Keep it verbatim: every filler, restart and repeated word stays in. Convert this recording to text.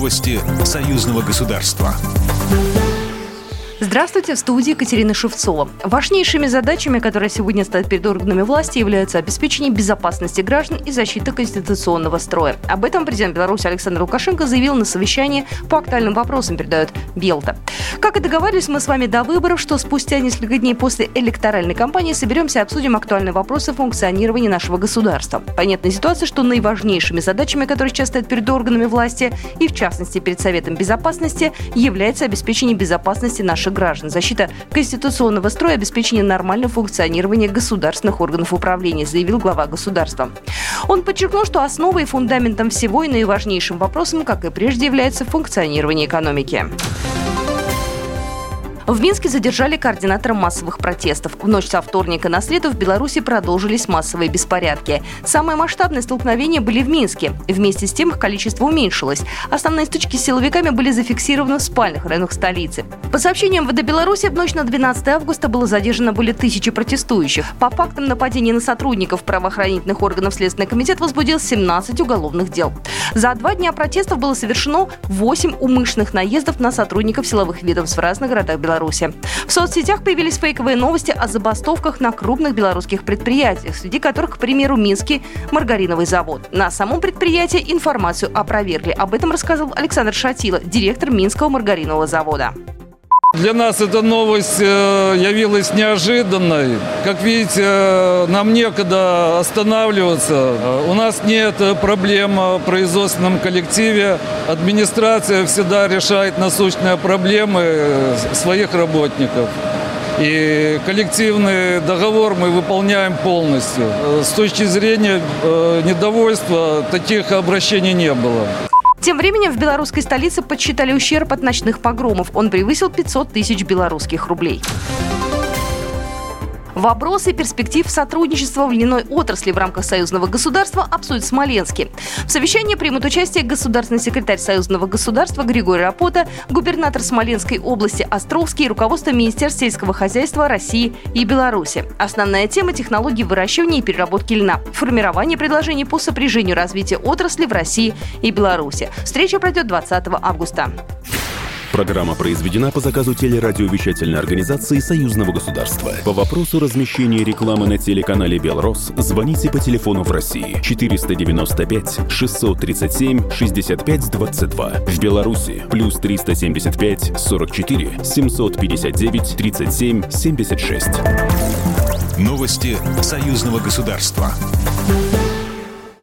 Новости союзного государства. Здравствуйте, в студии Екатерина Шевцова. Важнейшими задачами, которые сегодня стоят перед органами власти, являются обеспечение безопасности граждан и защита конституционного строя. Об этом президент Беларуси Александр Лукашенко заявил на совещании по актуальным вопросам, передает Белта. Как и договаривались мы с вами до выборов, что спустя несколько дней после электоральной кампании соберемся и обсудим актуальные вопросы функционирования нашего государства. Понятная ситуация, что наиважнейшими задачами, которые сейчас стоят перед органами власти и, в частности, перед Советом Безопасности, является обеспечение безопасности наших граждан, защита конституционного строя, обеспечение нормального функционирования государственных органов управления, заявил глава государства. Он подчеркнул, что основой и фундаментом всего и наиважнейшим вопросом, как и прежде, является функционирование экономики. В Минске задержали координатора массовых протестов. В ночь со вторника на среду в Беларуси продолжились массовые беспорядки. Самые масштабные столкновения были в Минске. Вместе с тем их количество уменьшилось. Основные стычки с силовиками были зафиксированы в спальных районах столицы. По сообщениям МВД Беларуси, в ночь на двенадцатое августа было задержано более тысячи протестующих. По фактам нападения на сотрудников правоохранительных органов Следственный комитет возбудил семнадцать уголовных дел. За два дня протестов было совершено восемь умышленных наездов на сотрудников силовых ведомств в разных городах Беларуси. В соцсетях появились фейковые новости о забастовках на крупных белорусских предприятиях, среди которых, к примеру, Минский маргариновый завод. На самом предприятии информацию опровергли. Об этом рассказал Александр Шатило, директор Минского маргаринового завода. Для нас эта новость явилась неожиданной. Как видите, нам некогда останавливаться. У нас нет проблем в производственном коллективе. Администрация всегда решает насущные проблемы своих работников. И коллективный договор мы выполняем полностью. С точки зрения недовольства таких обращений не было. Тем временем в белорусской столице подсчитали ущерб от ночных погромов. Он превысил пятьсот тысяч белорусских рублей. Вопросы перспектив сотрудничества в льняной отрасли в рамках союзного государства обсудят в Смоленске. В совещании примут участие государственный секретарь союзного государства Григорий Рапота, губернатор Смоленской области Островский и руководство Министерства сельского хозяйства России и Беларуси. Основная тема – технологии выращивания и переработки льна. Формирование предложений по сопряжению развития отрасли в России и Беларуси. Встреча пройдет двадцатого августа. Программа произведена по заказу телерадиовещательной организации Союзного государства. По вопросу размещения рекламы на телеканале «Белрос» звоните по телефону в России четыреста девяносто пять шестьсот тридцать семь шестьдесят пять двадцать два. В Беларуси плюс триста семьдесят пять сорок четыре семьсот пятьдесят девять тридцать семь семьдесят шесть. Новости союзного государства.